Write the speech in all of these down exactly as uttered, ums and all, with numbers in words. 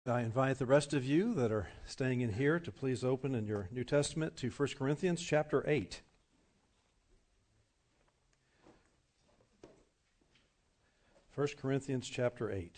I invite the rest of you that are staying in here to please open in your New Testament to First Corinthians chapter eight. First Corinthians chapter eight.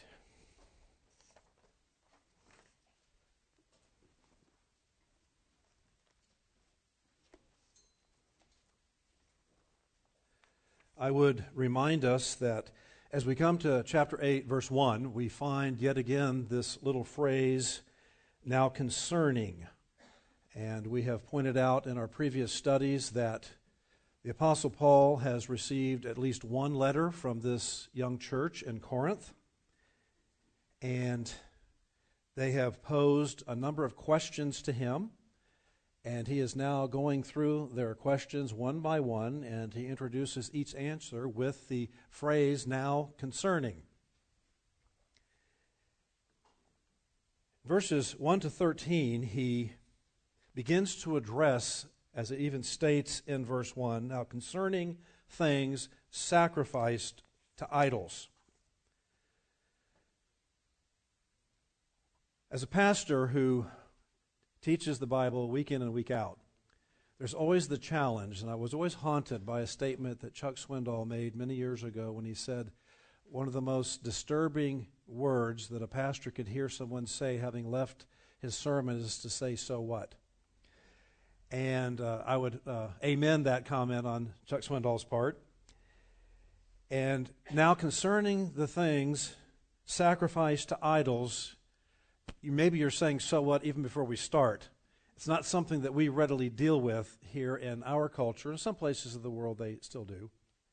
I would remind us that as we come to chapter eight, verse one, we find yet again this little phrase, now concerning. And we have pointed out in our previous studies that the Apostle Paul has received at least one letter from this young church in Corinth. And they have posed a number of questions to him. And he is now going through their questions one by one, and he introduces each answer with the phrase, now concerning. Verses one to thirteen, he begins to address, as it even states in verse one, now concerning things sacrificed to idols. As a pastor who teaches the Bible week in and week out, there's always the challenge, and I was always haunted by a statement that Chuck Swindoll made many years ago when he said, one of the most disturbing words that a pastor could hear someone say having left his sermon is to say, so what? And uh, I would uh, amen that comment on Chuck Swindoll's part. And now concerning the things sacrificed to idols, You, maybe you're saying, so what, even before we start. It's not something that we readily deal with here in our culture. In some places of the world, they still do.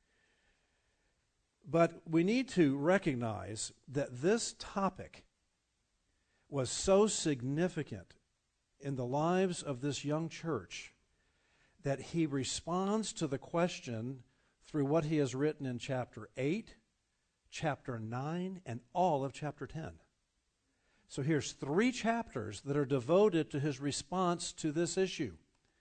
But we need to recognize that this topic was so significant in the lives of this young church that he responds to the question through what he has written in chapter eight, chapter nine, and all of chapter ten. So here's three chapters that are devoted to his response to this issue.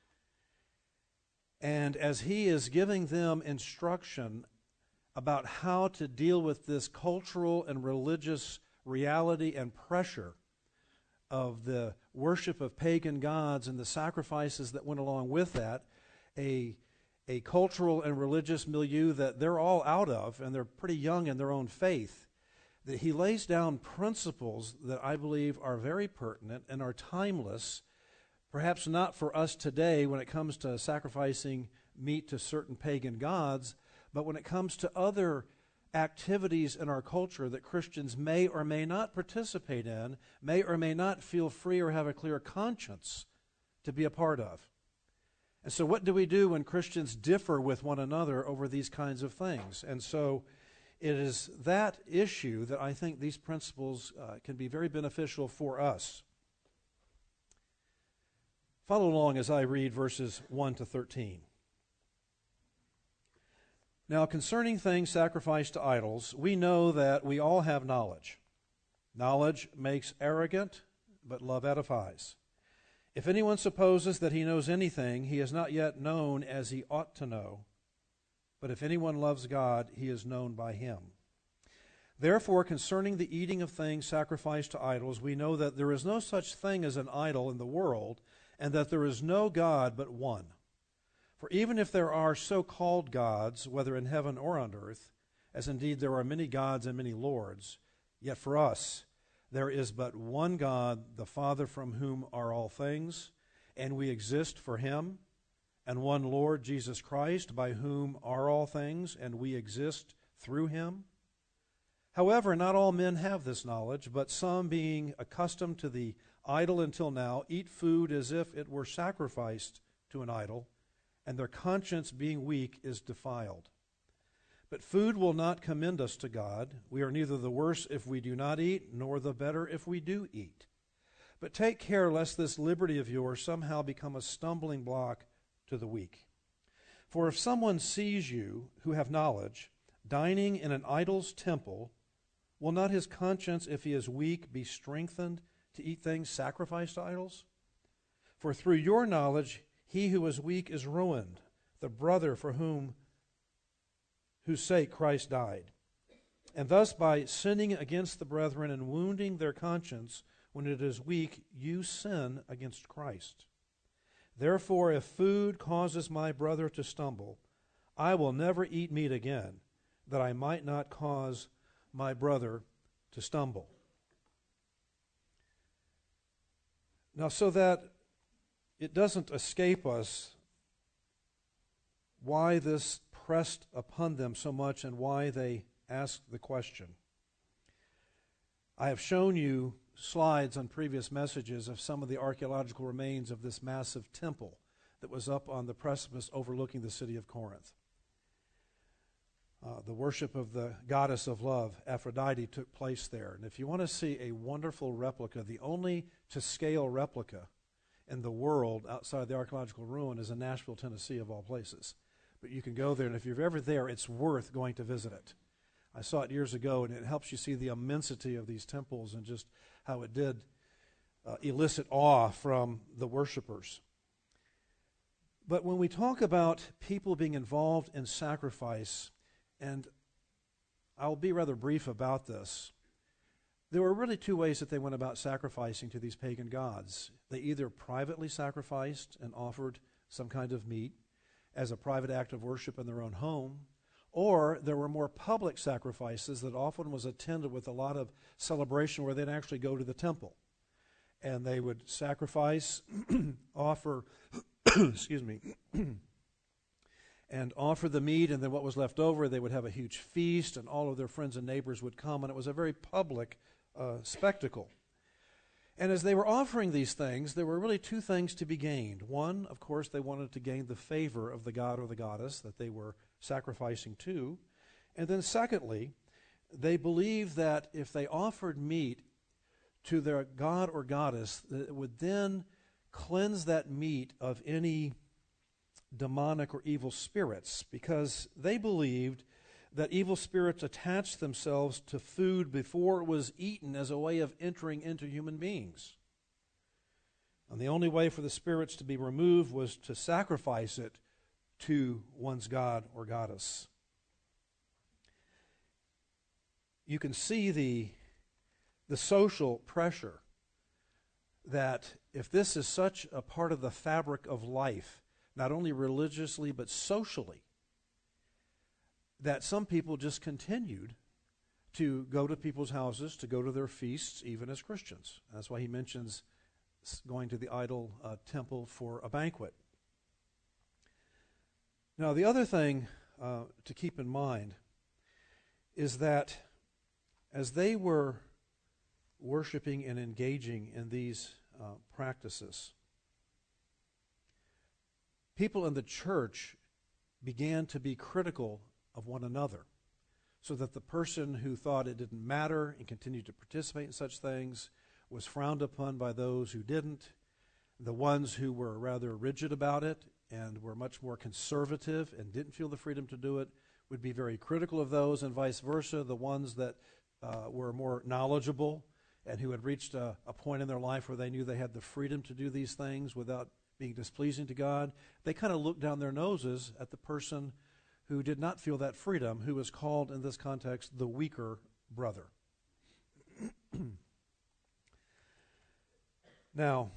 And as he is giving them instruction about how to deal with this cultural and religious reality and pressure of the worship of pagan gods and the sacrifices that went along with that, a, a cultural and religious milieu that they're all out of, and they're pretty young in their own faith, that he lays down principles that I believe are very pertinent and are timeless, perhaps not for us today when it comes to sacrificing meat to certain pagan gods, but when it comes to other activities in our culture that Christians may or may not participate in, may or may not feel free or have a clear conscience to be a part of. And so what do we do when Christians differ with one another over these kinds of things? And so it is that issue that I think these principles uh, can be very beneficial for us. Follow along as I read verses one to thirteen. Now, concerning things sacrificed to idols, we know that we all have knowledge. Knowledge makes arrogant, but love edifies. If anyone supposes that he knows anything, he is not yet known as he ought to know. But if anyone loves God, he is known by him. Therefore, concerning the eating of things sacrificed to idols, we know that there is no such thing as an idol in the world, and that there is no God but one. For even if there are so-called gods, whether in heaven or on earth, as indeed there are many gods and many lords, yet for us there is but one God, the Father, from whom are all things, and we exist for him, and one Lord, Jesus Christ, by whom are all things, and we exist through him. However, not all men have this knowledge, but some, being accustomed to the idol until now, eat food as if it were sacrificed to an idol, and their conscience, being weak, is defiled. But food will not commend us to God. We are neither the worse if we do not eat, nor the better if we do eat. But take care lest this liberty of yours somehow become a stumbling block to the weak. For if someone sees you, who have knowledge, dining in an idol's temple, will not his conscience, if he is weak, be strengthened to eat things sacrificed to idols? For through your knowledge he who is weak is ruined, the brother for whom whose sake Christ died. And thus by sinning against the brethren and wounding their conscience, When it is weak, you sin against Christ. Therefore, if food causes my brother to stumble, I will never eat meat again, that I might not cause my brother to stumble. Now, so that it doesn't escape us why this pressed upon them so much and why they asked the question. I have shown you slides on previous messages of some of the archaeological remains of this massive temple that was up on the precipice overlooking the city of Corinth. Uh, the worship of the goddess of love, Aphrodite, took place there. And if you want to see a wonderful replica, the only to-scale replica in the world outside the archaeological ruin is in Nashville, Tennessee, of all places. But you can go there, and if you're ever there, it's worth going to visit it. I saw it years ago, and it helps you see the immensity of these temples and just how it did uh, elicit awe from the worshipers. But when we talk about people being involved in sacrifice, and I'll be rather brief about this, there were really two ways that they went about sacrificing to these pagan gods. They either privately sacrificed and offered some kind of meat as a private act of worship in their own home, or there were more public sacrifices that often was attended with a lot of celebration where they'd actually go to the temple. And they would sacrifice, offer, excuse me, and offer the meat, and then what was left over, they would have a huge feast, and all of their friends and neighbors would come, and it was a very public uh, spectacle. And as they were offering these things, there were really two things to be gained. One, of course, they wanted to gain the favor of the god or the goddess that they were sacrificing to. And then secondly, they believed that if they offered meat to their god or goddess, that it would then cleanse that meat of any demonic or evil spirits, because they believed that evil spirits attached themselves to food before it was eaten as a way of entering into human beings. And the only way for the spirits to be removed was to sacrifice it to one's god or goddess. You can see the, the social pressure that if this is such a part of the fabric of life, not only religiously but socially, that some people just continued to go to people's houses, to go to their feasts, even as Christians. That's why he mentions going to the idol uh, temple for a banquet. Now, the other thing uh, to keep in mind is that as they were worshiping and engaging in these uh, practices, people in the church began to be critical of one another, so that the person who thought it didn't matter and continued to participate in such things was frowned upon by those who didn't. The ones who were rather rigid about it and were much more conservative and didn't feel the freedom to do it would be very critical of those, and vice versa. The ones that uh, were more knowledgeable and who had reached a, a point in their life where they knew they had the freedom to do these things without being displeasing to God, they kind of looked down their noses at the person who did not feel that freedom, who was called in this context the weaker brother. Now,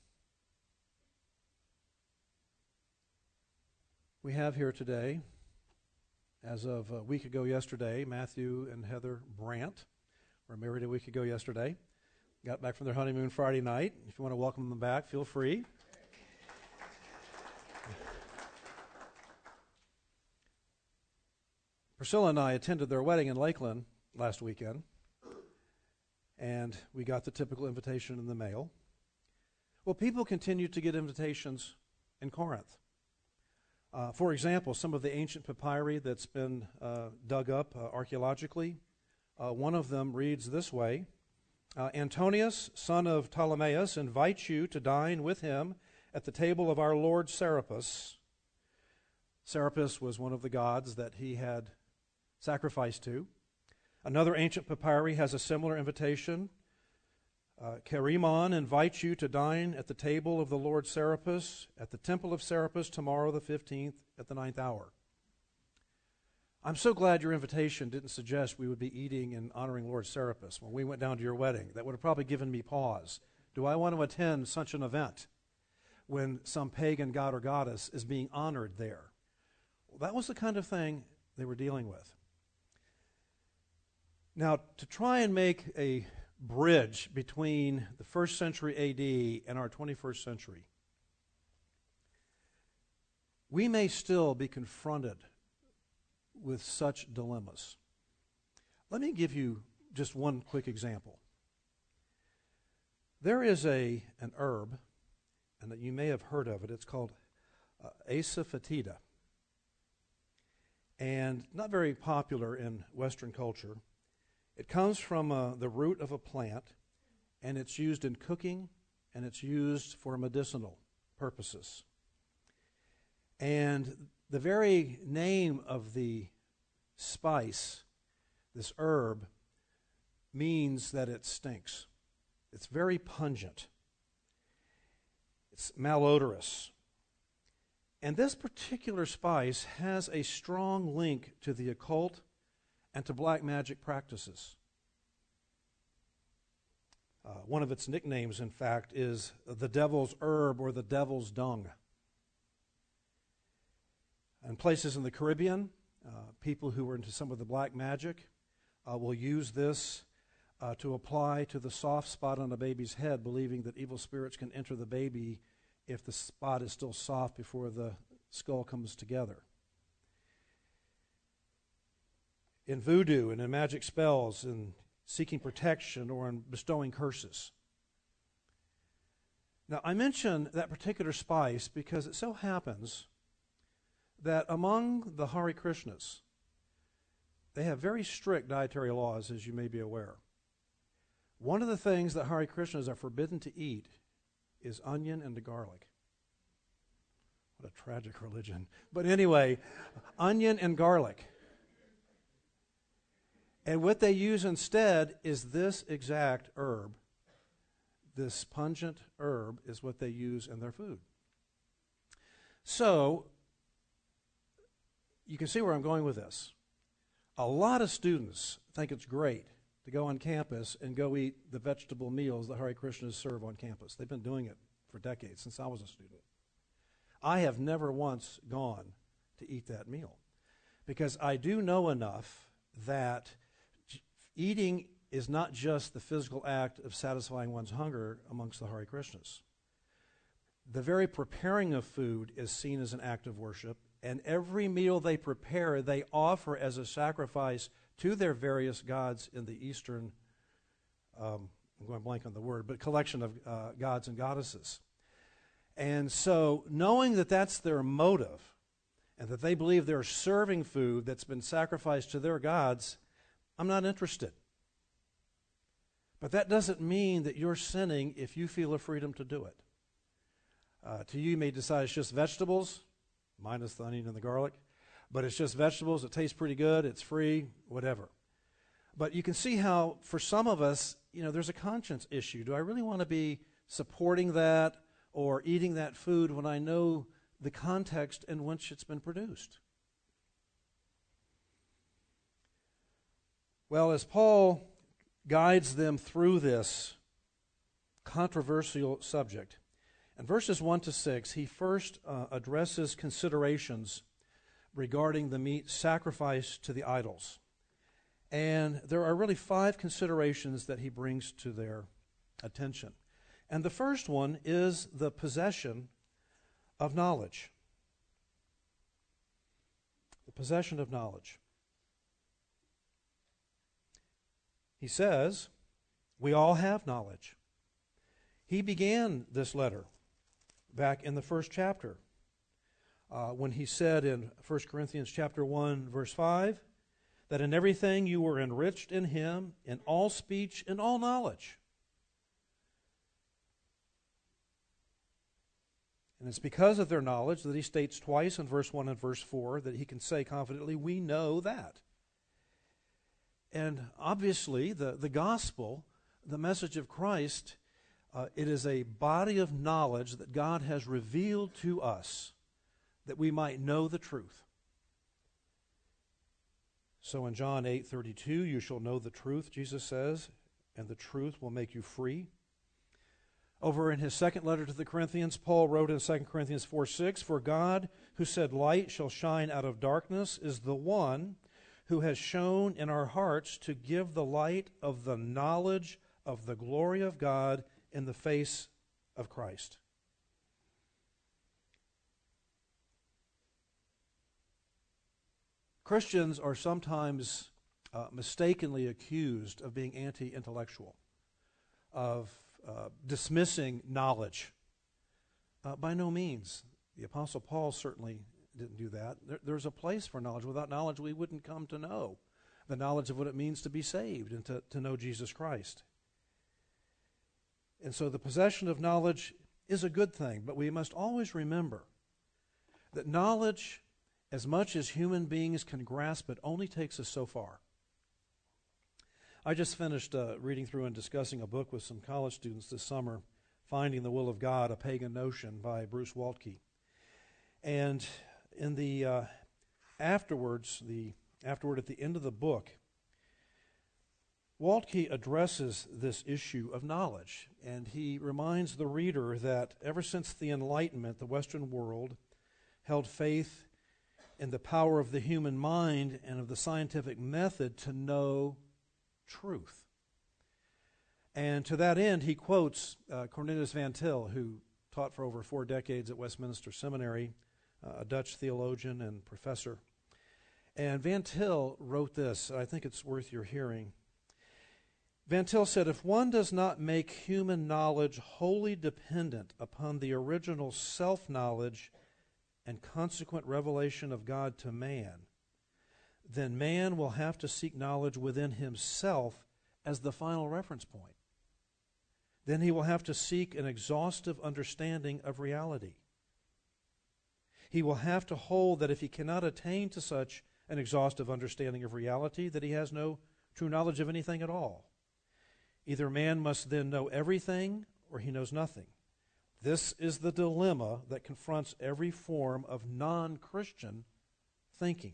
we have here today, as of a week ago yesterday, Matthew and Heather Brandt were married a week ago yesterday. Got back from their honeymoon Friday night. If you want to welcome them back, feel free. Priscilla and I attended their wedding in Lakeland last weekend, and we got the typical invitation in the mail. Well, people continue to get invitations in Corinth. Uh, for example, some of the ancient papyri that's been uh, dug up uh, archaeologically, uh, one of them reads this way: uh, Antonius, son of Ptolemaeus, invites you to dine with him at the table of our Lord Serapis. Serapis was one of the gods that he had sacrificed to. Another ancient papyri has a similar invitation. Uh, Chaeremon invites you to dine at the table of the Lord Serapis at the temple of Serapis tomorrow the fifteenth at the ninth hour. I'm so glad your invitation didn't suggest we would be eating and honoring Lord Serapis when we went down to your wedding. That would have probably given me pause. Do I want to attend such an event when some pagan god or goddess is being honored there? Well, that was the kind of thing they were dealing with. Now, to try and make a bridge between the first century A D and our twenty-first century, we may still be confronted with such dilemmas. Let me give you just one quick example. There is a an herb, and that you may have heard of it. It's called uh, asafoetida, and not very popular in Western culture. It comes from uh, the root of a plant, and it's used in cooking, and it's used for medicinal purposes. And the very name of the spice, this herb, means that it stinks. It's very pungent. It's malodorous. And this particular spice has a strong link to the occult and to black magic practices. Uh, one of its nicknames, in fact, is the devil's herb or the devil's dung. In places in the Caribbean, uh, people who are into some of the black magic uh, will use this uh, to apply to the soft spot on a baby's head, believing that evil spirits can enter the baby if the spot is still soft before the skull comes together. In voodoo and in magic spells, in seeking protection or in bestowing curses. Now, I mention that particular spice because it so happens that among the Hare Krishnas, they have very strict dietary laws, as you may be aware. One of the things that Hare Krishnas are forbidden to eat is onion and garlic. What a tragic religion. But anyway, onion and garlic. And what they use instead is this exact herb. This pungent herb is what they use in their food. So, you can see where I'm going with this. A lot of students think it's great to go on campus and go eat the vegetable meals that Hare Krishnas serve on campus. They've been doing it for decades, since I was a student. I have never once gone to eat that meal because I do know enough that eating is not just the physical act of satisfying one's hunger amongst the Hare Krishnas. The very preparing of food is seen as an act of worship, and every meal they prepare, they offer as a sacrifice to their various gods in the Eastern, um, I'm going blank on the word, but collection of uh, gods and goddesses. And so, knowing that that's their motive, and that they believe they're serving food that's been sacrificed to their gods, I'm not interested. But that doesn't mean that you're sinning if you feel a freedom to do it. Uh, to you, you may decide it's just vegetables, minus the onion and the garlic, but it's just vegetables, it tastes pretty good, it's free, whatever. But you can see how, for some of us, you know, there's a conscience issue. Do I really want to be supporting that or eating that food when I know the context in which it's been produced? Well, as Paul guides them through this controversial subject, in verses one to six, he first uh, addresses considerations regarding the meat sacrificed to the idols. And there are really five considerations that he brings to their attention. And the first one is the possession of knowledge. The possession of knowledge. He says, we all have knowledge. He began this letter back in the first chapter uh, when he said in First Corinthians chapter one, verse five, that in everything you were enriched in him, in all speech and all knowledge. And it's because of their knowledge that he states twice in verse one and verse four that he can say confidently, we know that. And obviously, the, the gospel, the message of Christ, uh, it is a body of knowledge that God has revealed to us that we might know the truth. So in John eight thirty-two, you shall know the truth, Jesus says, and the truth will make you free. Over in his second letter to the Corinthians, Paul wrote in Second Corinthians four six, for God, who said light shall shine out of darkness, is the one who has shone in our hearts to give the light of the knowledge of the glory of God in the face of Christ. Christians are sometimes uh, mistakenly accused of being anti-intellectual, of uh, dismissing knowledge. Uh, by no means. The Apostle Paul certainly didn't do that. There, there's a place for knowledge. Without knowledge, we wouldn't come to know the knowledge of what it means to be saved and to, to know Jesus Christ. And so the possession of knowledge is a good thing, but we must always remember that knowledge, as much as human beings can grasp it, only takes us so far. I just finished uh, reading through and discussing a book with some college students this summer, Finding the Will of God, A Pagan Notion by Bruce Waltke. And in the uh, afterwards, the afterward at the end of the book, Waltke addresses this issue of knowledge, and he reminds the reader that ever since the Enlightenment, the Western world held faith in the power of the human mind and of the scientific method to know truth. And to that end, he quotes uh, Cornelius Van Til, who taught for over four decades at Westminster Seminary, uh, a Dutch theologian and professor. And Van Til wrote this, I think it's worth your hearing. Van Til said, if one does not make human knowledge wholly dependent upon the original self-knowledge and consequent revelation of God to man, then man will have to seek knowledge within himself as the final reference point. Then he will have to seek an exhaustive understanding of reality. He will have to hold that if he cannot attain to such an exhaustive understanding of reality, that he has no true knowledge of anything at all. Either man must then know everything or he knows nothing. This is the dilemma that confronts every form of non-Christian thinking.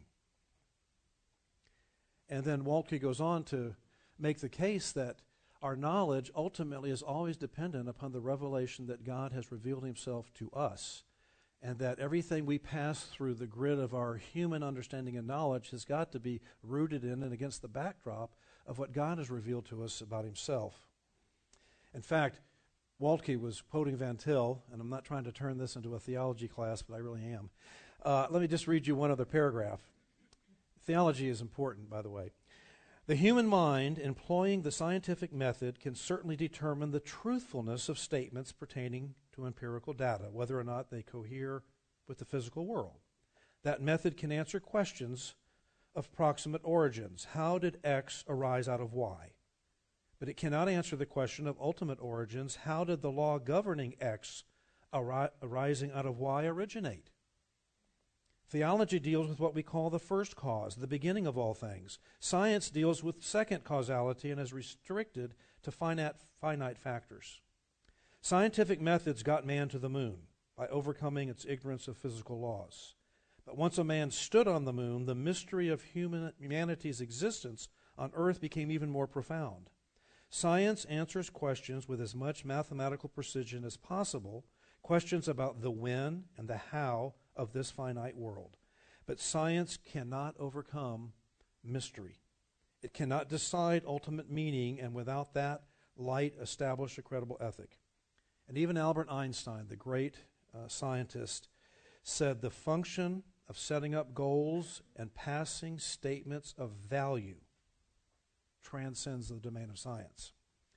And then Waltke goes on to make the case that our knowledge ultimately is always dependent upon the revelation that God has revealed himself to us, and that everything we pass through the grid of our human understanding and knowledge has got to be rooted in and against the backdrop of what God has revealed to us about himself. In fact, Waltke was quoting Van Til, and I'm not trying to turn this into a theology class, but I really am. Uh, let me just read you one other paragraph. Theology is important, by the way. The human mind, employing the scientific method, can certainly determine the truthfulness of statements pertaining to empirical data, whether or not they cohere with the physical world. That method can answer questions of proximate origins. How did X arise out of Y? But it cannot answer the question of ultimate origins. How did the law governing X ari- arising out of Y originate? Theology deals with what we call the first cause, the beginning of all things. Science deals with second causality and is restricted to finite, finite factors. Scientific methods got man to the moon by overcoming its ignorance of physical laws. But once a man stood on the moon, the mystery of human, humanity's existence on earth became even more profound. Science answers questions with as much mathematical precision as possible, questions about the when and the how of this finite world. But science cannot overcome mystery. It cannot decide ultimate meaning, and without that light establish a credible ethic. And even Albert Einstein, the great uh, scientist, said the function of setting up goals and passing statements of value transcends the domain of science.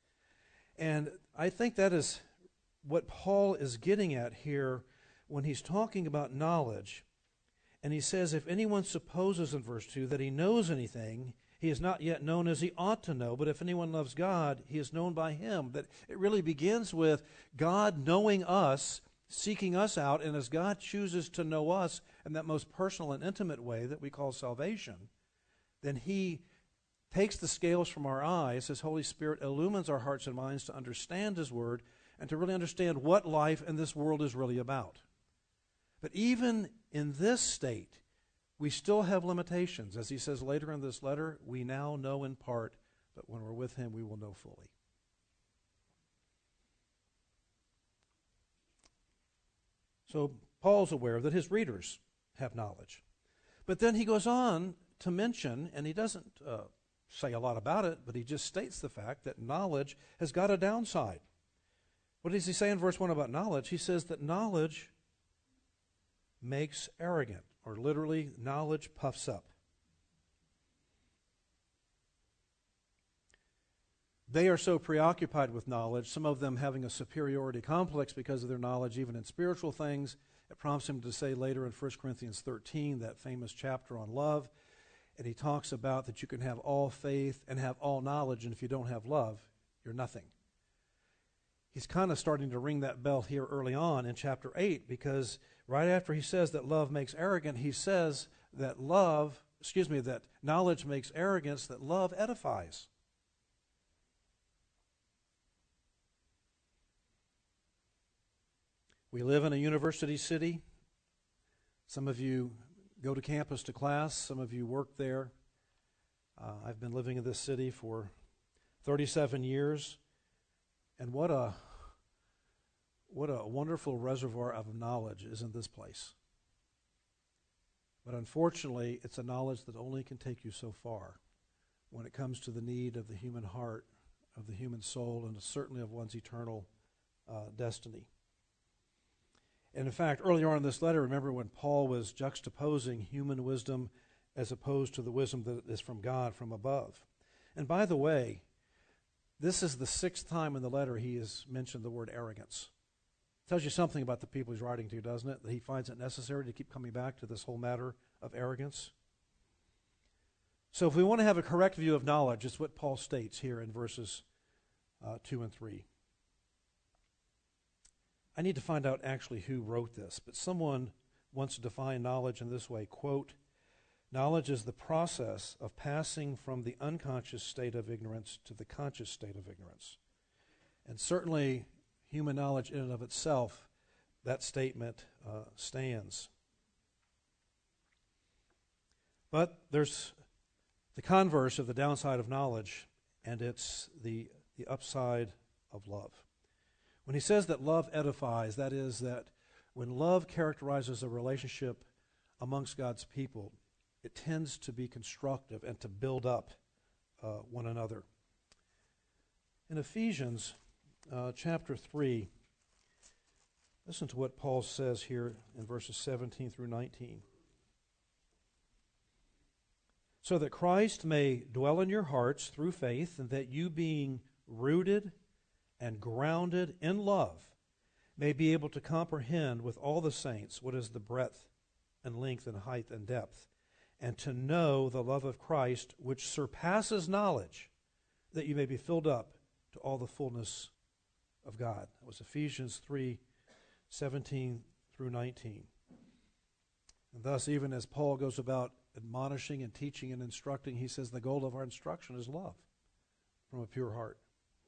And I think that is what Paul is getting at here when he's talking about knowledge. And he says, if anyone supposes in verse two that he knows anything, he is not yet known as he ought to know. But if anyone loves God, he is known by him. That it really begins with God knowing us, seeking us out, and as God chooses to know us in that most personal and intimate way that we call salvation, then he takes the scales from our eyes, his Holy Spirit illumines our hearts and minds to understand his word and to really understand what life in this world is really about. But even in this state, We still have limitations. As he says later in this letter, we now know in part, but when we're with him, we will know fully. So Paul's aware that his readers have knowledge. But then he goes on to mention, and he doesn't uh, say a lot about it, but he just states the fact that knowledge has got a downside. What does he say in verse one about knowledge? He says that knowledge makes arrogant, or literally, knowledge puffs up. They are so preoccupied with knowledge, some of them having a superiority complex because of their knowledge, even in spiritual things. It prompts him to say later in First Corinthians thirteen, that famous chapter on love, and he talks about that you can have all faith and have all knowledge, and if you don't have love, you're nothing. He's kind of starting to ring that bell here early on in chapter eight, because right after he says that love makes arrogant, he says that love, excuse me, that knowledge makes arrogance, that love edifies. We live in a university city. Some of you go to campus to class. Some of you work there. Uh, I've been living in this city for thirty-seven years. And what a what a wonderful reservoir of knowledge is in this place. But unfortunately, it's a knowledge that only can take you so far when it comes to the need of the human heart, of the human soul, and certainly of one's eternal uh, destiny. And in fact, earlier on in this letter, remember when Paul was juxtaposing human wisdom as opposed to the wisdom that is from God, from above. And by the way, this is the sixth time in the letter he has mentioned the word arrogance. Tells you something about the people he's writing to, doesn't it? That he finds it necessary to keep coming back to this whole matter of arrogance. So if we want to have a correct view of knowledge, it's what Paul states here in verses uh, two and three. I need to find out actually who wrote this, but someone wants to define knowledge in this way, quote, knowledge is the process of passing from the unconscious state of ignorance to the conscious state of ignorance. And certainly, human knowledge in and of itself, that statement uh, stands. But there's the converse of the downside of knowledge, and it's the, the upside of love. When he says that love edifies, that is that when love characterizes a relationship amongst God's people, it tends to be constructive and to build up uh, one another. In Ephesians uh, chapter three, listen to what Paul says here in verses seventeen through nineteen. So that Christ may dwell in your hearts through faith, and that you being rooted and grounded in love may be able to comprehend with all the saints what is the breadth and length and height and depth, and to know the love of Christ which surpasses knowledge, that you may be filled up to all the fullness of God. That was Ephesians three, seventeen through nineteen. And thus, even as Paul goes about admonishing and teaching and instructing, he says the goal of our instruction is love from a pure heart.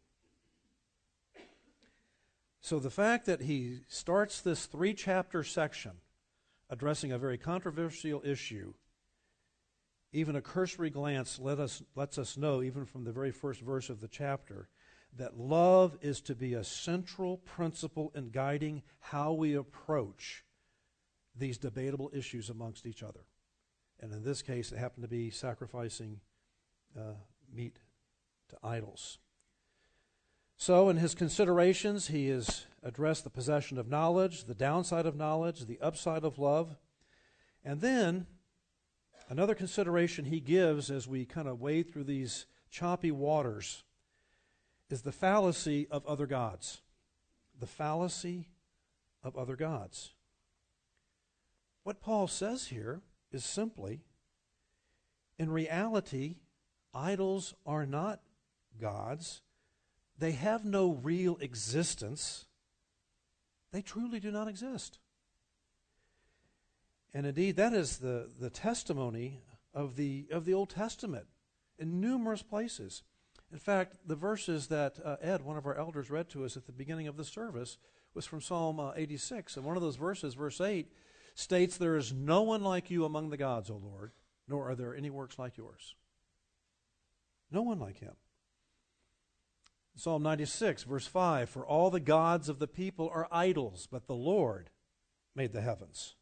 So the fact that he starts this three-chapter section addressing a very controversial issue, even a cursory glance let us, lets us know, even from the very first verse of the chapter, that love is to be a central principle in guiding how we approach these debatable issues amongst each other. And in this case, it happened to be sacrificing uh, meat to idols. So in his considerations, he has addressed the possession of knowledge, the downside of knowledge, the upside of love. And then another consideration he gives as we kind of wade through these choppy waters is the fallacy of other gods. The fallacy of other gods. What Paul says here is simply, in reality, idols are not gods. They have no real existence. They truly do not exist. And indeed, that is the, the testimony of the, of the Old Testament in numerous places. In fact, the verses that uh, Ed, one of our elders, read to us at the beginning of the service was from Psalm uh, eighty-six. And one of those verses, verse eight, states, "There is no one like you among the gods, O Lord, nor are there any works like yours." No one like him. Psalm ninety-six, verse five, "For all the gods of the people are idols, but the Lord made the heavens."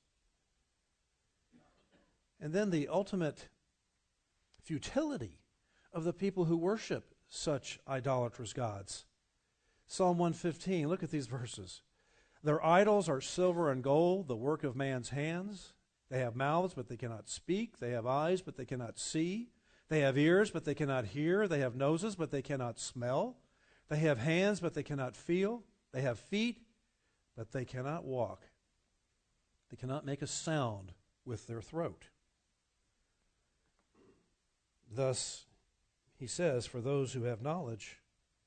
And then the ultimate futility of the people who worship such idolatrous gods. Psalm one fifteen, look at these verses. "Their idols are silver and gold, the work of man's hands. They have mouths, but they cannot speak. They have eyes, but they cannot see. They have ears, but they cannot hear. They have noses, but they cannot smell. They have hands, but they cannot feel. They have feet, but they cannot walk. They cannot make a sound with their throat." Thus, he says, for those who have knowledge,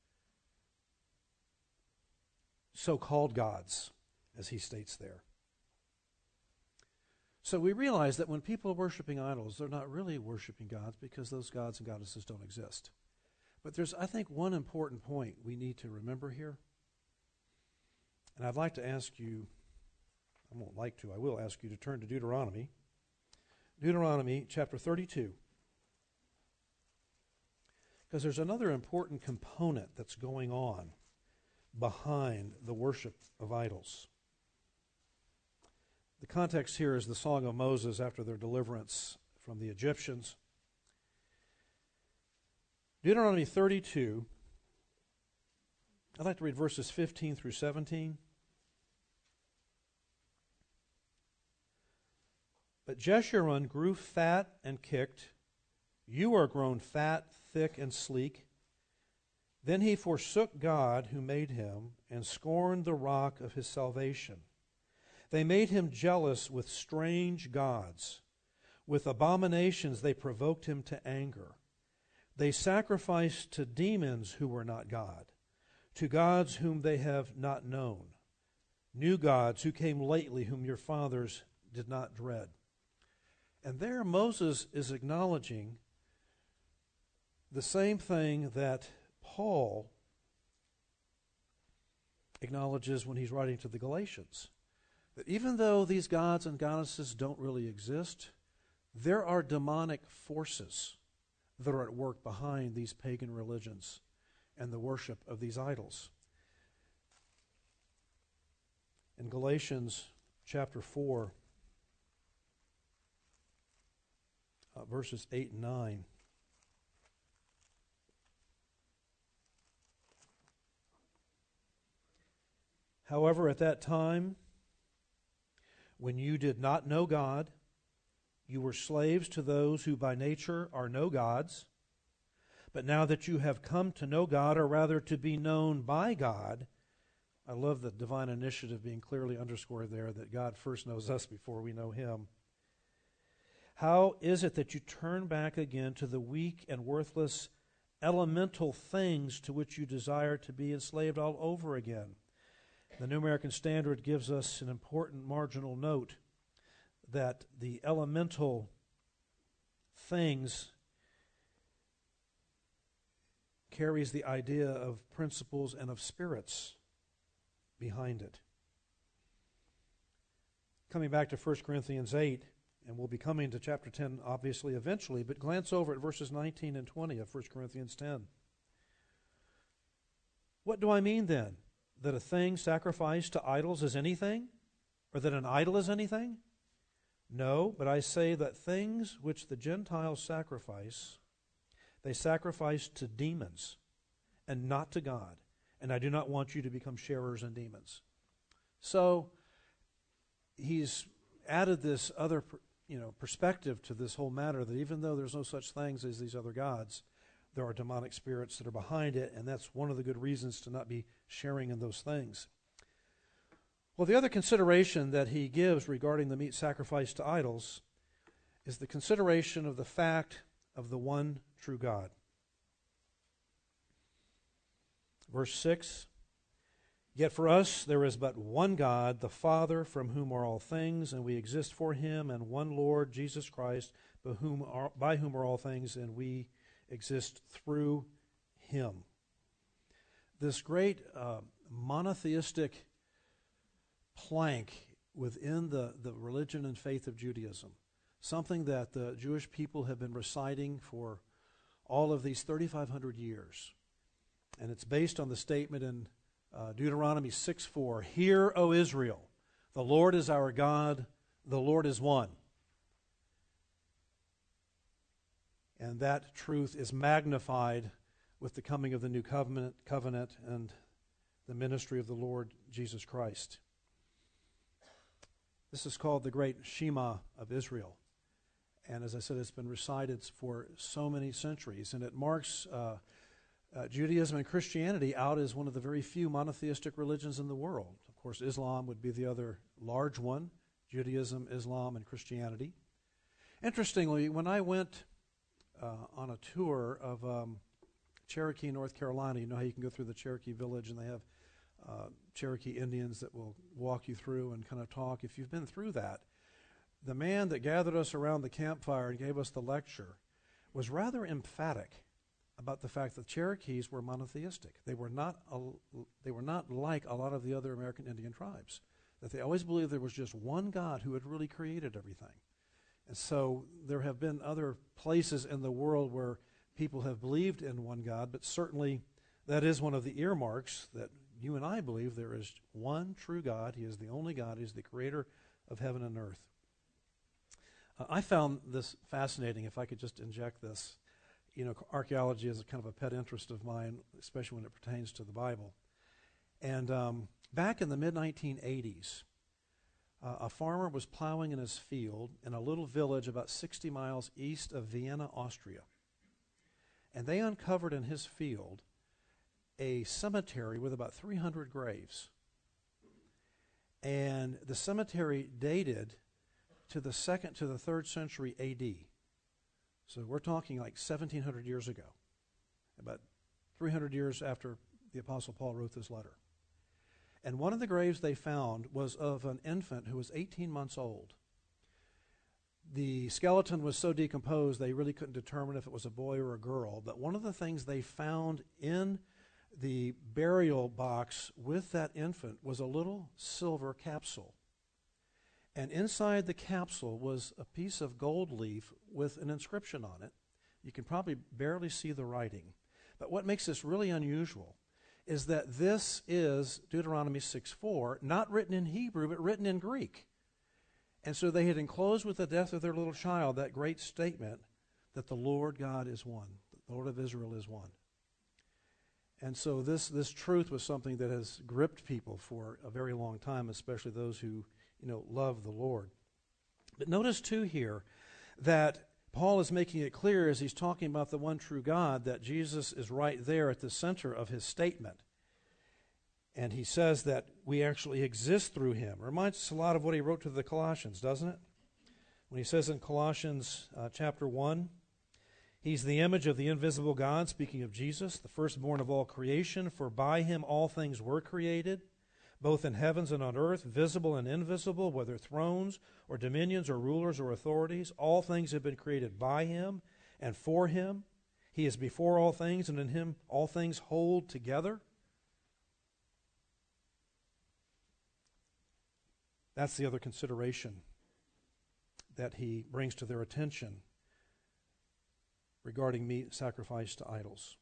so-called gods, as he states there. So we realize that when people are worshiping idols, they're not really worshiping gods because those gods and goddesses don't exist. But there's, I think, one important point we need to remember here. And I'd like to ask you, I won't like to, I will ask you to turn to Deuteronomy. Deuteronomy chapter thirty-two. Because there's another important component that's going on behind the worship of idols. The context here is the Song of Moses after their deliverance from the Egyptians. Deuteronomy thirty-two, I'd like to read verses fifteen through seventeen. "But Jeshurun grew fat and kicked. You are grown fat, thick, and sleek. Then he forsook God who made him and scorned the rock of his salvation. They made him jealous with strange gods. With abominations they provoked him to anger. They sacrificed to demons who were not God, to gods whom they have not known, new gods who came lately, whom your fathers did not dread." And there Moses is acknowledging the same thing that Paul acknowledges when he's writing to the Galatians. That even though these gods and goddesses don't really exist, there are demonic forces that are at work behind these pagan religions and the worship of these idols. In Galatians chapter four, uh, verses eight and nine, "However, at that time, when you did not know God, you were slaves to those who by nature are no gods. But now that you have come to know God, or rather to be known by God," I love the divine initiative being clearly underscored there, that God first knows us before we know him. "How is it that you turn back again to the weak and worthless elemental things to which you desire to be enslaved all over again?" The New American Standard gives us an important marginal note that the elemental things carries the idea of principles and of spirits behind it. Coming back to First Corinthians eight, and we'll be coming to chapter ten obviously eventually, but glance over at verses nineteen and twenty of First Corinthians ten. "What do I mean then? That a thing sacrificed to idols is anything? Or that an idol is anything? No, but I say that things which the Gentiles sacrifice, they sacrifice to demons and not to God. And I do not want you to become sharers in demons." So he's added this other, you know, perspective to this whole matter, that even though there's no such things as these other gods, there are demonic spirits that are behind it, and that's one of the good reasons to not be sharing in those things. Well, the other consideration that he gives regarding the meat sacrificed to idols is the consideration of the fact of the one true God. Verse six, "Yet for us there is but one God, the Father, from whom are all things, and we exist for him, and one Lord, Jesus Christ, by whom are, by whom are all things, and we exist through him." This great uh, monotheistic plank within the, the religion and faith of Judaism, something that the Jewish people have been reciting for all of these thirty-five hundred years. And it's based on the statement in uh, Deuteronomy six four, "Hear, O Israel, the Lord is our God, the Lord is one." And that truth is magnified with the coming of the new covenant, covenant and the ministry of the Lord Jesus Christ. This is called the great Shema of Israel. And as I said, it's been recited for so many centuries. And it marks uh, uh, Judaism and Christianity out as one of the very few monotheistic religions in the world. Of course, Islam would be the other large one. Judaism, Islam, and Christianity. Interestingly, when I went uh, on a tour of um, Cherokee, North Carolina, you know how you can go through the Cherokee village and they have uh, Cherokee Indians that will walk you through and kind of talk. If you've been through that, the man that gathered us around the campfire and gave us the lecture was rather emphatic about the fact that Cherokees were monotheistic. They were not a, they were not like a lot of the other American Indian tribes, that they always believed there was just one God who had really created everything. And so there have been other places in the world where people have believed in one God, but certainly that is one of the earmarks that you and I believe there is one true God. He is the only God. He is the creator of heaven and earth. Uh, I found this fascinating, if I could just inject this. You know, archaeology is a kind of a pet interest of mine, especially when it pertains to the Bible. And um, back in the mid nineteen eighties, uh, a farmer was plowing in his field in a little village about sixty miles east of Vienna, Austria. And they uncovered in his field a cemetery with about three hundred graves. And the cemetery dated to the second to the third century A D. So we're talking like seventeen hundred years ago, about three hundred years after the Apostle Paul wrote this letter. And one of the graves they found was of an infant who was eighteen months old. The skeleton was so decomposed they really couldn't determine if it was a boy or a girl, but one of the things they found in the burial box with that infant was a little silver capsule. And inside the capsule was a piece of gold leaf with an inscription on it. You can probably barely see the writing. But what makes this really unusual is that this is Deuteronomy six four, not written in Hebrew, but written in Greek. And so they had enclosed with the death of their little child that great statement that the Lord God is one, the Lord of Israel is one. And so this, this truth was something that has gripped people for a very long time, especially those who, you know, love the Lord. But notice too here that Paul is making it clear as he's talking about the one true God that Jesus is right there at the center of his statement. And he says that we actually exist through him. It reminds us a lot of what he wrote to the Colossians, doesn't it? When he says in Colossians uh, chapter one, he's the image of the invisible God, speaking of Jesus, the firstborn of all creation, for by him all things were created, both in heavens and on earth, visible and invisible, whether thrones or dominions or rulers or authorities. All things have been created by him and for him. He is before all things, and in him all things hold together. That's the other consideration that he brings to their attention regarding meat sacrificed to idols.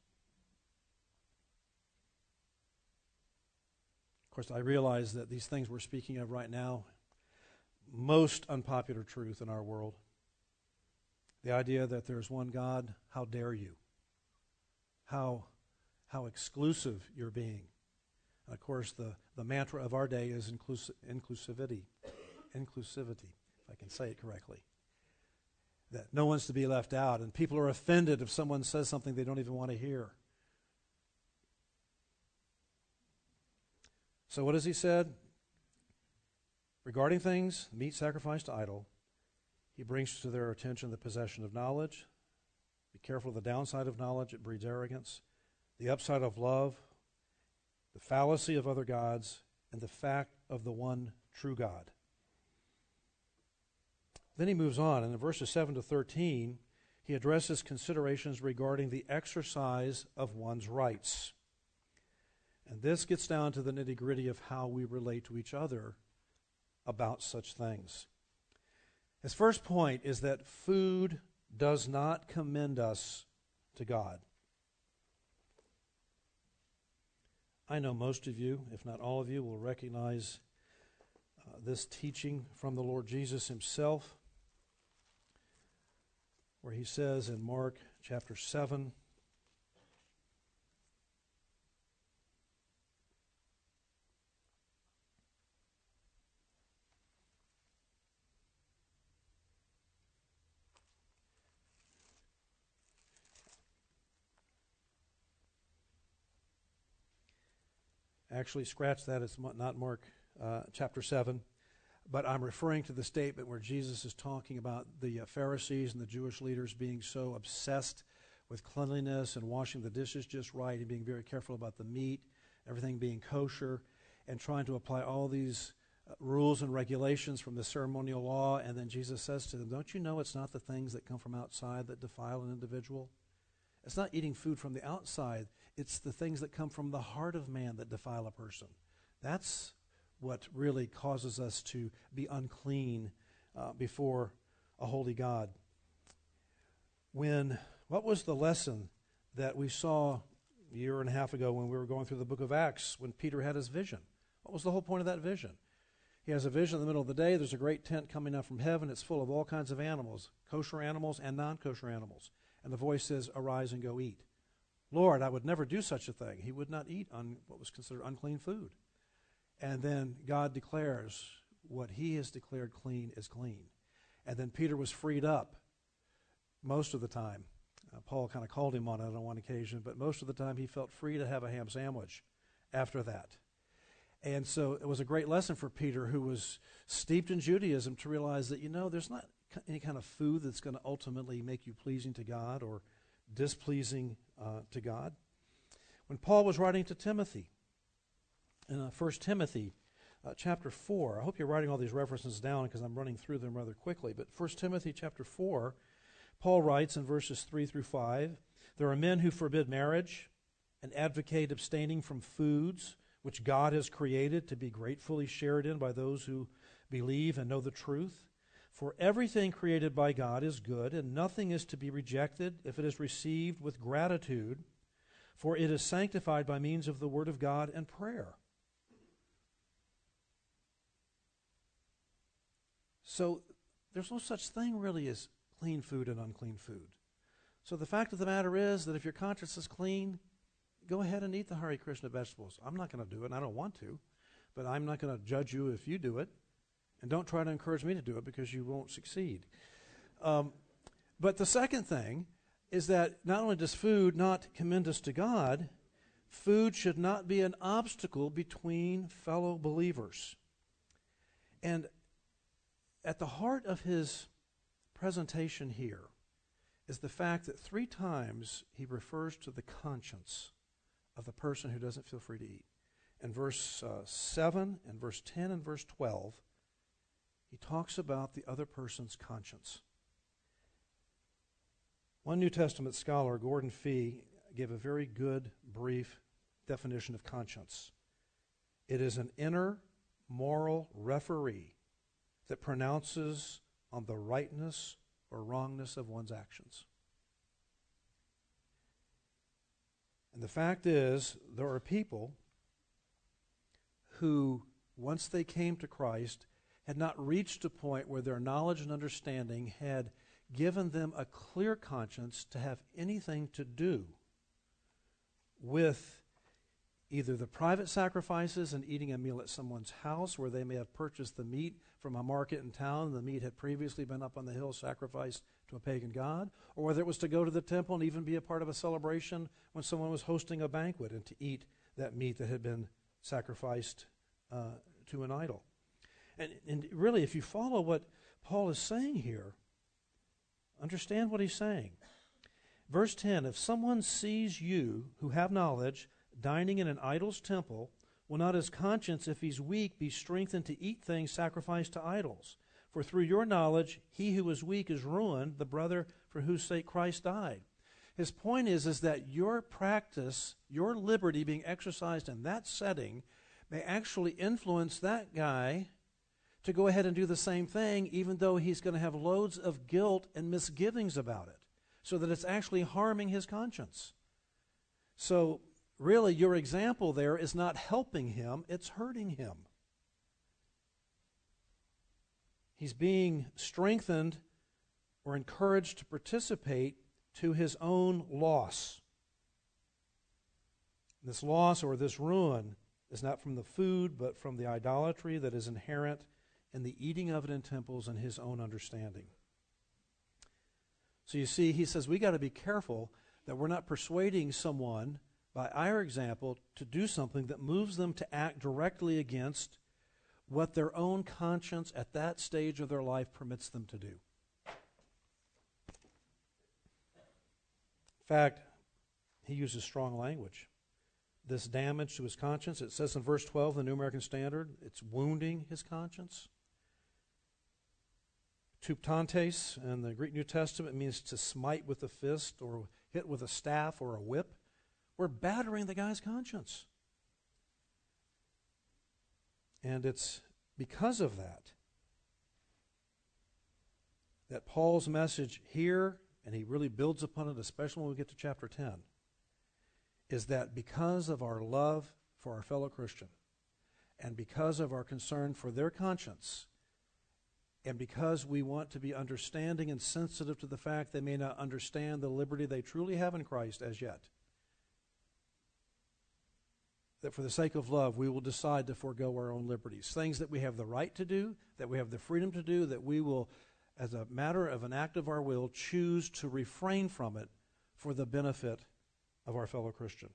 Of course, I realize that these things we're speaking of right now, most unpopular truth in our world. The idea that there's one God, how dare you? How, how exclusive you're being. And of course, the, the mantra of our day is inclusi- inclusivity. Inclusivity, if I can say it correctly. That no one's to be left out, and people are offended if someone says something they don't even want to hear. So what has he said? Regarding things, meat sacrificed to idol, he brings to their attention the possession of knowledge. Be careful of the downside of knowledge, it breeds arrogance. The upside of love, the fallacy of other gods, and the fact of the one true God. Then he moves on, and in verses seven to thirteen, he addresses considerations regarding the exercise of one's rights. And this gets down to the nitty-gritty of how we relate to each other about such things. His first point is that food does not commend us to God. I know most of you, if not all of you, will recognize uh, this teaching from the Lord Jesus himself, where he says in Mark chapter seven, actually, scratch that, it's not Mark uh, chapter seven, but I'm referring to the statement where Jesus is talking about the uh, Pharisees and the Jewish leaders being so obsessed with cleanliness and washing the dishes just right and being very careful about the meat, everything being kosher, and trying to apply all these uh, rules and regulations from the ceremonial law. And then Jesus says to them, don't you know it's not the things that come from outside that defile an individual? It's not eating food from the outside. It's the things that come from the heart of man that defile a person. That's what really causes us to be unclean uh, before a holy God. When, what was the lesson that we saw a year and a half ago when we were going through the book of Acts, when Peter had his vision? What was the whole point of that vision? He has a vision in the middle of the day. There's a great tent coming up from heaven. It's full of all kinds of animals, kosher animals and non-kosher animals. And the voice says, arise and go eat. Lord, I would never do such a thing. He would not eat on what was considered unclean food. And then God declares what he has declared clean is clean. And then Peter was freed up most of the time. Uh, Paul kind of called him on it on one occasion, but most of the time he felt free to have a ham sandwich after that. And so it was a great lesson for Peter, who was steeped in Judaism, to realize that, you know, there's not any kind of food that's going to ultimately make you pleasing to God or displeasing uh, to God. When Paul was writing to Timothy, in uh, First Timothy uh, chapter four, I hope you're writing all these references down because I'm running through them rather quickly, but First Timothy chapter four, Paul writes in verses three through five, there are men who forbid marriage and advocate abstaining from foods which God has created to be gratefully shared in by those who believe and know the truth. For everything created by God is good, and nothing is to be rejected if it is received with gratitude, for it is sanctified by means of the word of God and prayer. So there's no such thing really as clean food and unclean food. So the fact of the matter is that if your conscience is clean, go ahead and eat the Hare Krishna vegetables. I'm not going to do it, and I don't want to, but I'm not going to judge you if you do it. And don't try to encourage me to do it because you won't succeed. Um, but the second thing is that not only does food not commend us to God, food should not be an obstacle between fellow believers. And at the heart of his presentation here is the fact that three times he refers to the conscience of the person who doesn't feel free to eat. In verse uh, seven, and verse ten, and verse twelve, he talks about the other person's conscience. One New Testament scholar, Gordon Fee, gave a very good, brief definition of conscience. It is an inner moral referee that pronounces on the rightness or wrongness of one's actions. And the fact is, there are people who, once they came to Christ, had not reached a point where their knowledge and understanding had given them a clear conscience to have anything to do with either the private sacrifices and eating a meal at someone's house where they may have purchased the meat from a market in town, and the meat had previously been up on the hill sacrificed to a pagan god, or whether it was to go to the temple and even be a part of a celebration when someone was hosting a banquet and to eat that meat that had been sacrificed uh, to an idol. And, and really, if you follow what Paul is saying here, understand what he's saying. Verse ten, if someone sees you who have knowledge dining in an idol's temple, will not his conscience, if he's weak, be strengthened to eat things sacrificed to idols? For through your knowledge, he who is weak is ruined, the brother for whose sake Christ died. His point is, is that your practice, your liberty being exercised in that setting, may actually influence that guy to go ahead and do the same thing, even though he's going to have loads of guilt and misgivings about it, so that it's actually harming his conscience. So really, your example there is not helping him, it's hurting him. He's being strengthened or encouraged to participate to his own loss. This loss or this ruin is not from the food, but from the idolatry that is inherent in the eating of it in temples and his own understanding. So you see, he says we got to be careful that we're not persuading someone by our example to do something that moves them to act directly against what their own conscience at that stage of their life permits them to do. In fact, he uses strong language. This damage to his conscience, it says in verse twelve, the New American Standard, it's wounding his conscience. Tuptantes in the Greek New Testament means to smite with a fist or hit with a staff or a whip. We're battering the guy's conscience. And it's because of that that Paul's message here, and he really builds upon it, especially when we get to chapter ten, is that because of our love for our fellow Christian, and because of our concern for their conscience, and because we want to be understanding and sensitive to the fact they may not understand the liberty they truly have in Christ as yet, that for the sake of love, we will decide to forego our own liberties. Things that we have the right to do, that we have the freedom to do, that we will, as a matter of an act of our will, choose to refrain from it for the benefit of our fellow Christian.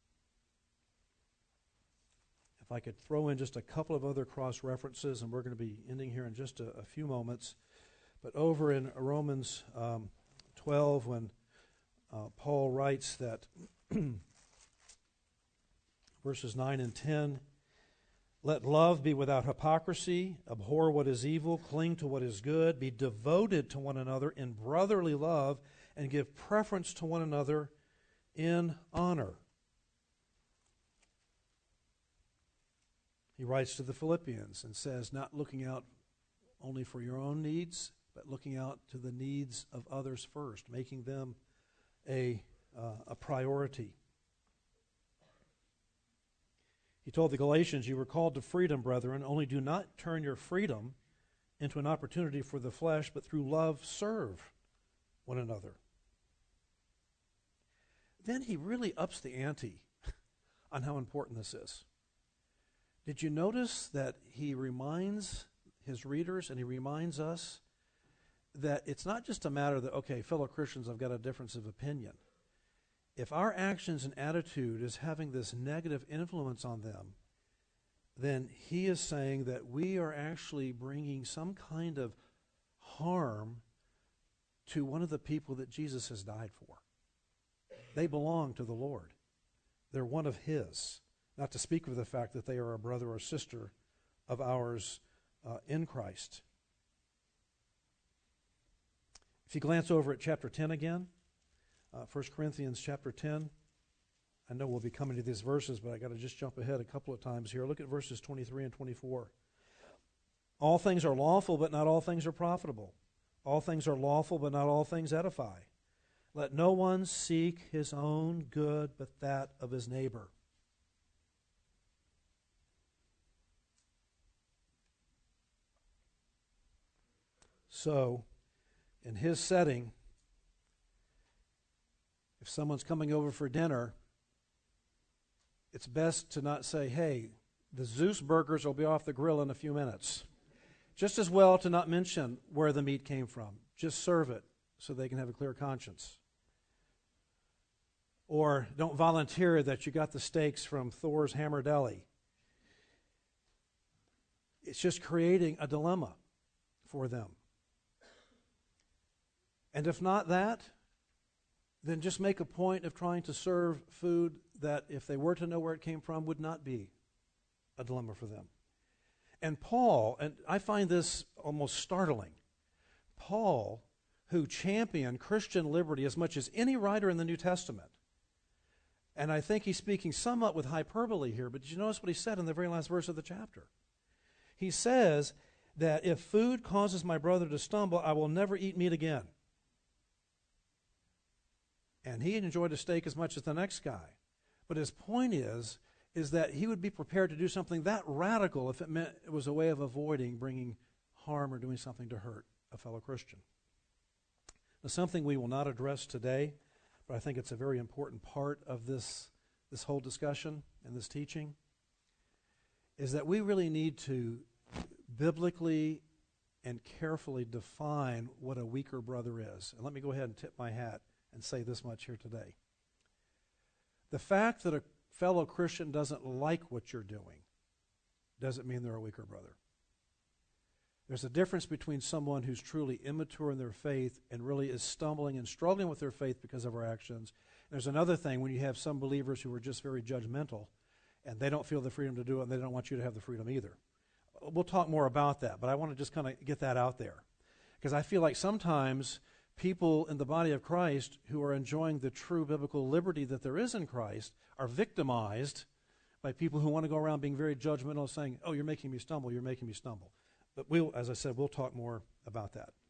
If I could throw in just a couple of other cross-references, and we're going to be ending here in just a, a few moments. But over in Romans um, twelve, when uh, Paul writes that verses nine and ten, let love be without hypocrisy, abhor what is evil, cling to what is good, be devoted to one another in brotherly love, and give preference to one another in honor. He writes to the Philippians and says, not looking out only for your own needs, but looking out to the needs of others first, making them a, uh, a priority. He told the Galatians, you were called to freedom, brethren, only do not turn your freedom into an opportunity for the flesh, but through love serve one another. Then he really ups the ante on how important this is. Did you notice that he reminds his readers and he reminds us that it's not just a matter that, okay, fellow Christians, I've got a difference of opinion. If our actions and attitude is having this negative influence on them, then he is saying that we are actually bringing some kind of harm to one of the people that Jesus has died for. They belong to the Lord. They're one of his, not to speak of the fact that they are a brother or sister of ours uh, in Christ. If you glance over at chapter ten again, uh, First Corinthians chapter ten, I know we'll be coming to these verses, but I got to just jump ahead a couple of times here. Look at verses twenty-three and twenty-four. All things are lawful, but not all things are profitable. All things are lawful, but not all things edify. Let no one seek his own good, but that of his neighbor. So, in his setting, if someone's coming over for dinner, it's best to not say, hey, the Zeus burgers will be off the grill in a few minutes. Just as well to not mention where the meat came from. Just serve it so they can have a clear conscience. Or don't volunteer that you got the steaks from Thor's Hammer Deli. It's just creating a dilemma for them. And if not that, then just make a point of trying to serve food that, if they were to know where it came from, would not be a dilemma for them. And Paul, and I find this almost startling, Paul, who championed Christian liberty as much as any writer in the New Testament, and I think he's speaking somewhat with hyperbole here, but did you notice what he said in the very last verse of the chapter? He says that if food causes my brother to stumble, I will never eat meat again. And he enjoyed a steak as much as the next guy. But his point is, is that he would be prepared to do something that radical if it meant it was a way of avoiding bringing harm or doing something to hurt a fellow Christian. Now, something we will not address today, but I think it's a very important part of this, this whole discussion and this teaching, is that we really need to biblically and carefully define what a weaker brother is. And let me go ahead and tip my hat and say this much here today. The fact that a fellow Christian doesn't like what you're doing doesn't mean they're a weaker brother. There's a difference between someone who's truly immature in their faith and really is stumbling and struggling with their faith because of our actions. There's another thing when you have some believers who are just very judgmental and they don't feel the freedom to do it and they don't want you to have the freedom either. We'll talk more about that, but I want to just kind of get that out there. Because I feel like sometimes people in the body of Christ who are enjoying the true biblical liberty that there is in Christ are victimized by people who want to go around being very judgmental, saying, oh, you're making me stumble, you're making me stumble. But we'll, as I said, we'll talk more about that.